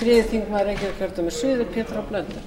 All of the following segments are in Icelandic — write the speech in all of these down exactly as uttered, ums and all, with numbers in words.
þriðji þingmaður Reykjavíkurkjördæmis suður, Pétur h Blöndal.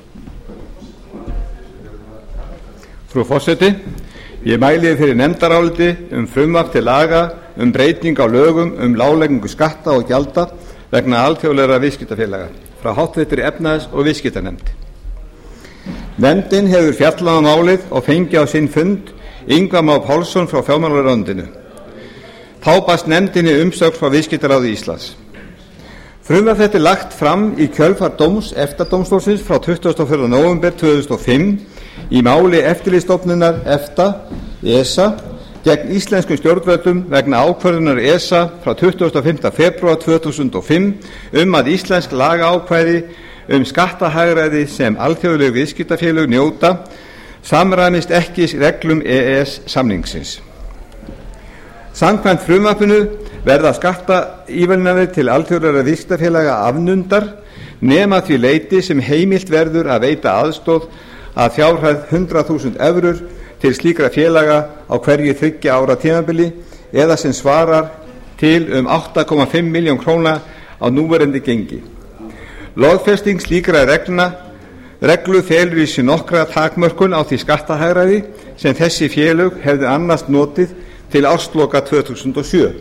Frú forseti, ég mæli fyrir nefndaráliti um frumvarp til laga um breyting á lögum um álagningu skatta og gjalda vegna alþjóðlegra viðskiptafélaga frá háttvirtri efnahags- og viðskiptanefnd. Nefndin hefur fjallað um málið og fengið á sinn fund Ingva Má Pálsson frá fjármálaráðuneytinu. Þá barst nefndinni umsögn frá Viðskiptaráði Íslands. Frumvarp þetta er lagt fram í kjölfar dóms EFTA-dómstólsins frá tuttugasta og fjórða nóvember tvö þúsund og fimm í máli eftirlitsstofnunar EFTA ESA gegn íslenskum stjórnvöldum vegna ákvörðunar ESA frá tuttugasta og fimmta febrúar tvö þúsund og fimm um að íslensk lagaákvæði um skattahagræði sem alþjóðleg viðskiptafélög njóta samræmist ekki reglum E E S samningsins. Samkvæmt frumvarpinu verða skattaívilnanir til alþjóðlegra viðskiptafélaga afnumdar nema því leyti sem heimilt verður að veita aðstoð að fjárhæð hundrað þúsund evrur til slíkra félaga á hverju þriggja ára tímabili eða sem svarar til um átta komma fimm milljón króna á núverandi gengi. Lögfesting slíkra reglna reglu felur í sér nokkra takmörkun á því skattahagræði sem þessi félög hefðu annars notið til ársloka tvö þúsund og sjö.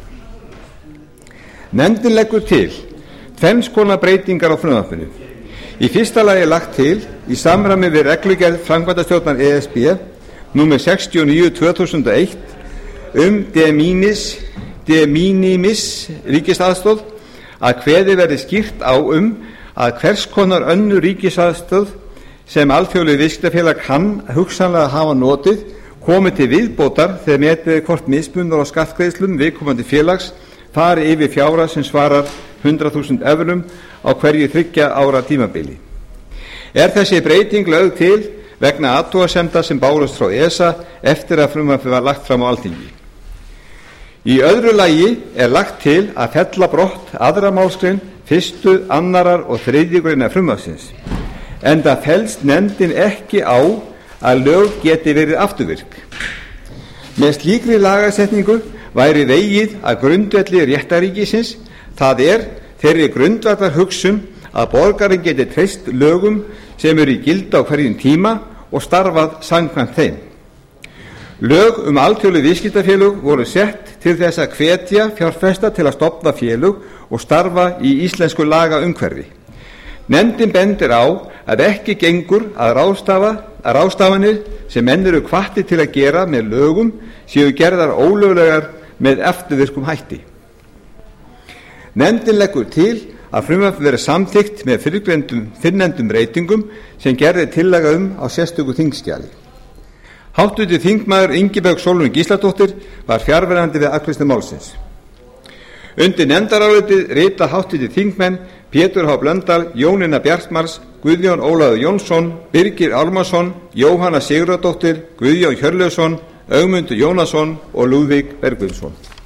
Nefndin leggur til tvenns konar breytingar á frumvarpinu. Í fyrsta lagi er lagt til í samræmi við reglugerð framkvæmdastjórnar E S B númer sextíu og níu tvö þúsund og eitt um de minimis, de minimis ríkisaðstoð að kveðið verði skýrt á um að hvers konar önnur ríkisaðstoð sem alþjóðleg viðskiptafélag kann hugsanlega hafa notið komi til viðbótar þegar metið er hvort mismunur á skattgreiðslum viðkomandi félags fari yfir fjárhæð sem svarar hundrað þúsund evrum á hverju þriggja ára tímabili. Er þessi breyting lögð til vegna athugasemda sem bárust frá ESA eftir að frumvarpið var lagt fram á Alþingi. Í öðru lagi er lagt til að fella brott aðra málsgrein fyrstu, annarar og þriðju greinar frumvarpsins, enda fellst nefndin ekki á að lög geti verið afturvirk. Með slíkri lagasetningu væri vegið að grundvelli réttarríkisins, það er þeirri grundvallar hugsun að borgarinn geti treyst lögum sem eru í gildi á hverjum tíma og starfað samkvæmt þeim. Lög um alþjóðleg viðskiptafélög voru sett til þess að hvetja fjárfesta til að stofna félög og starfa í íslensku lagaumhverfi. Nefndin bendir á að ekki gengur að ráðstafa að ráðstafanir sem menn eru hvattir til að gera með lögum séu gerðar ólöglegar með eftirvirkum hætti. Nefndin leggur til að frumvarpið verði samþykkt með fyrrnefndum breytingum sem gerð er tillaga um á sérstöku þingskjali. Háttvirtur þingmaður Ingibjörg Sólrún Gísladóttir var fjarverandi við afgreiðslu málsins. Undir nefndarálitið rita háttvirtir þingmenn Pétur H Blöndal, Jónína Bjartmarz, Guðjón Ólafur Jónsson, Birgir Ármannsson, Jóhanna Sigurðardóttir, Guðjón Hjörleifsson, Ögmundur Jónasson og Lúðvík Bergvinsson.